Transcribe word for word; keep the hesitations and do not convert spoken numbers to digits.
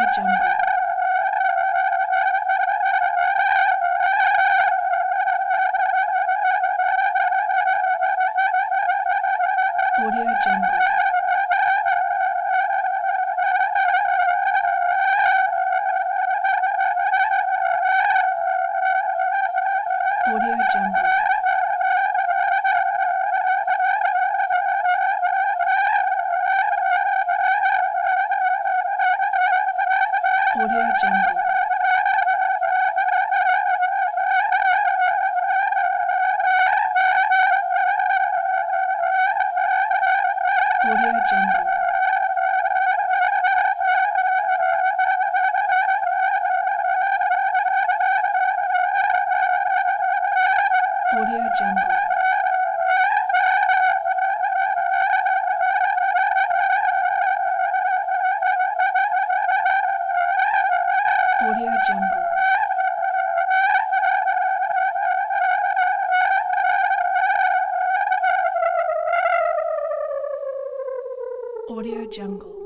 Jungle. Audio Jungle. Audio Jungle. Audio Jungle. Audio Jungle. Audio Jungle. Audio Jungle. Audio Jungle.